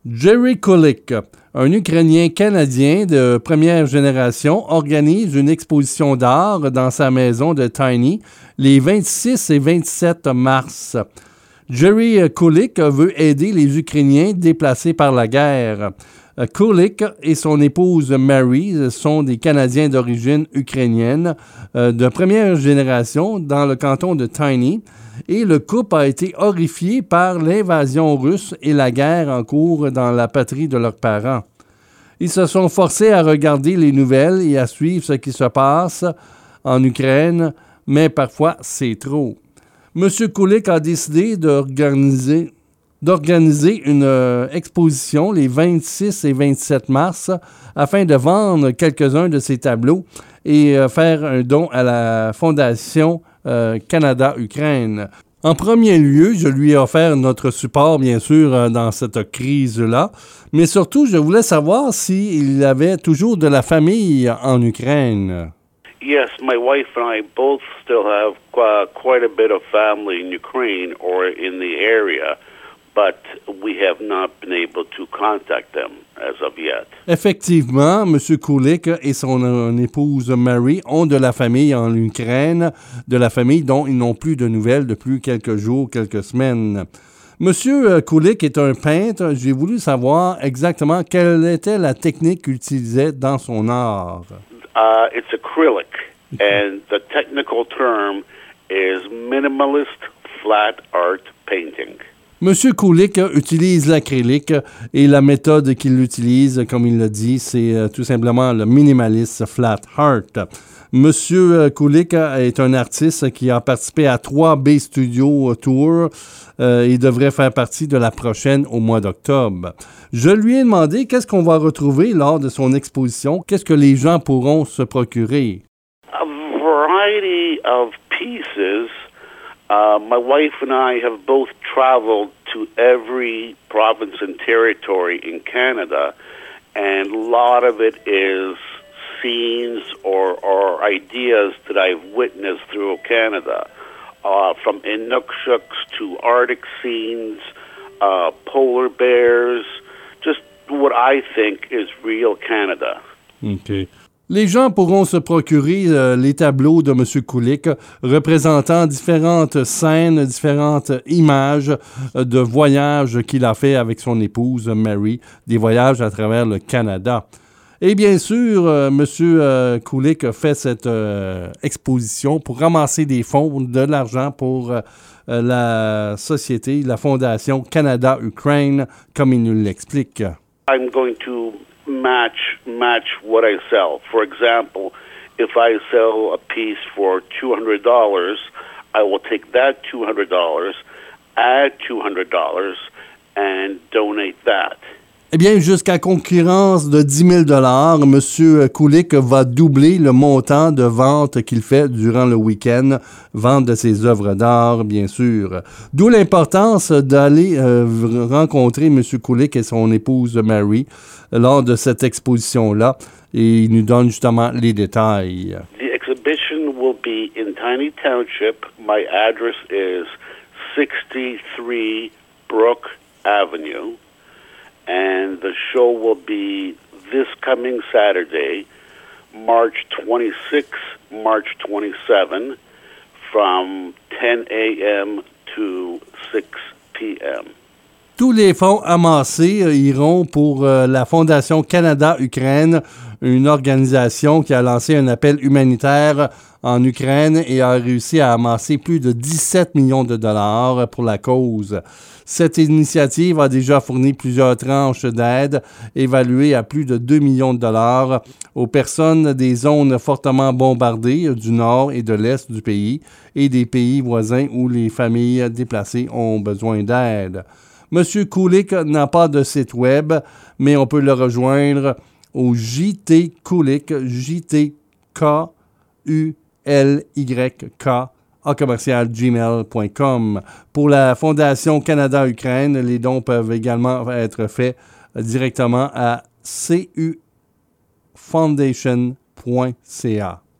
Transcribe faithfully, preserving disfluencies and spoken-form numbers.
Jerry Kulik, un Ukrainien canadien de première génération, organise une exposition d'art dans sa maison de Tiny les vingt-six et vingt-sept mars. Jerry Kulik veut aider les Ukrainiens déplacés par la guerre. Kulik et son épouse Mary sont des Canadiens d'origine ukrainienne euh, de première génération dans le canton de Tiny et le couple a été horrifié par l'invasion russe et la guerre en cours dans la patrie de leurs parents. Ils se sont forcés à regarder les nouvelles et à suivre ce qui se passe en Ukraine, mais parfois c'est trop. M. Kulik a décidé d'organiser, d'organiser une euh, exposition les vingt-six et vingt-sept mars afin de vendre quelques-uns de ses tableaux et euh, faire un don à la Fondation euh, Canada-Ukraine. En premier lieu, je lui ai offert notre support, bien sûr, euh, dans cette crise-là, mais surtout, je voulais savoir s'il avait toujours de la famille en Ukraine. Yes, my wife and I both still have uh, quite a bit of family in Ukraine or in the area, but we have not been able to contact them as of yet. Effectivement, M. Kulik et son euh, épouse Mary ont de la famille en Ukraine, de la famille dont ils n'ont plus de nouvelles depuis quelques jours, quelques semaines. M. Kulik est un peintre. J'ai voulu savoir exactement quelle était la technique qu'il utilisait dans son art. Uh, it's acrylic, and the technical term is minimalist flat art painting. M. Kulik utilise l'acrylique et la méthode qu'il utilise, comme il l'a dit, c'est euh, tout simplement le minimaliste flat art. M. Kulik est un artiste qui a participé à trois B Studio Tours. Euh, il devrait faire partie de la prochaine au mois d'octobre. Je lui ai demandé qu'est-ce qu'on va retrouver lors de son exposition, qu'est-ce que les gens pourront se procurer. A variety of pieces. Uh, my wife and I have both traveled to every province and territory in Canada, and a lot of it is scenes or, or ideas that I've witnessed through Canada, uh, from Inuksuks to Arctic scenes, uh, polar bears, just what I think is real Canada. OK. Les gens pourront se procurer euh, les tableaux de M. Kulik représentant différentes scènes, différentes images euh, de voyages qu'il a fait avec son épouse Mary, des voyages à travers le Canada. Et bien sûr, euh, M. Euh, Kulik fait cette euh, exposition pour ramasser des fonds, de l'argent pour euh, la société, la Fondation Canada-Ukraine, comme il nous l'explique. I'm going to match match what I sell. For example, if I sell a piece for two hundred dollars, I will take that two hundred dollars, add two hundred dollars, and donate that. Eh bien, jusqu'à concurrence de dix mille dollars, M. Kulik va doubler le montant de vente qu'il fait durant le week-end, vente de ses œuvres d'art, bien sûr. D'où l'importance d'aller euh, rencontrer M. Kulik et son épouse Mary lors de cette exposition-là, et il nous donne justement les détails. The exhibition will be in Tiny Township. My address is sixty-three Brook Avenue. And the show will be this coming Saturday, March twenty-sixth, March twenty-seventh, from ten a.m. to six p.m. Tous les fonds amassés euh, iront pour euh, la Fondation Canada-Ukraine, une organisation qui a lancé un appel humanitaire en Ukraine et a réussi à amasser plus de dix-sept millions de dollars pour la cause. Cette initiative a déjà fourni plusieurs tranches d'aide évaluées à plus de deux millions de dollars aux personnes des zones fortement bombardées du nord et de l'est du pays et des pays voisins où les familles déplacées ont besoin d'aide. M. Kulik n'a pas de site web, mais on peut le rejoindre au J T Kulik, J T K U L Y K, à commercial gmail point com. Pour la Fondation Canada-Ukraine, les dons peuvent également être faits directement à c u foundation point c a.